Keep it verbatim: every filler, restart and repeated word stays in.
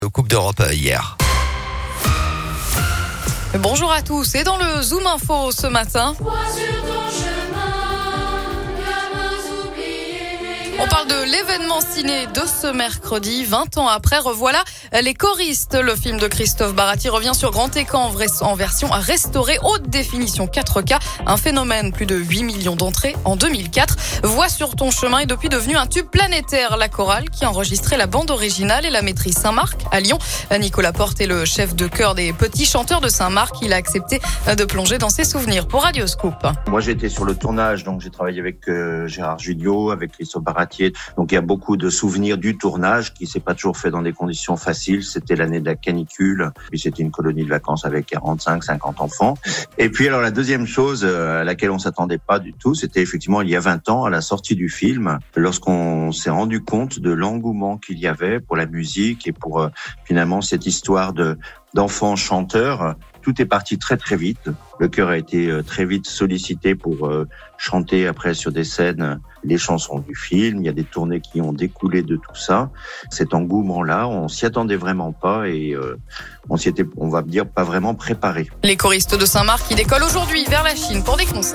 Coupe d'Europe hier. Bonjour à tous et dans le Zoom Info ce matin. On parle de l'événement ciné de ce mercredi, vingt ans après. Revoilà Les Choristes. Le film de Christophe Barati revient sur grand écran en version restaurée haute définition quatre K. Un phénomène, plus de huit millions d'entrées en deux mille quatre. Voix sur ton chemin est depuis devenu un tube planétaire. La chorale qui a enregistré la bande originale et la maîtrise Saint-Marc à Lyon. Nicolas Porte est le chef de chœur des petits chanteurs de Saint-Marc. Il a accepté de plonger dans ses souvenirs pour Radio Scoop. Moi, j'étais sur le tournage, donc j'ai travaillé avec euh, Gérard Jugnot, avec Christophe Barati. Donc il y a beaucoup de souvenirs du tournage qui s'est pas toujours fait dans des conditions faciles. C'était l'année de la canicule, puis c'était une colonie de vacances avec quarante-cinq, cinquante enfants. Et puis alors la deuxième chose à laquelle on s'attendait pas du tout, c'était effectivement il y a vingt ans, à la sortie du film, lorsqu'on s'est rendu compte de l'engouement qu'il y avait pour la musique et pour euh, finalement cette histoire de d'enfants chanteurs. Tout est parti très très vite. Le chœur a été très vite sollicité pour euh, chanter après sur des scènes les chansons du film. Il y a des tournées qui ont découlé de tout ça. Cet engouement-là, on s'y attendait vraiment pas et euh, on s'y était, on va dire, pas vraiment préparé. Les choristes de Saint-Marc qui décollent aujourd'hui vers la Chine pour des concerts.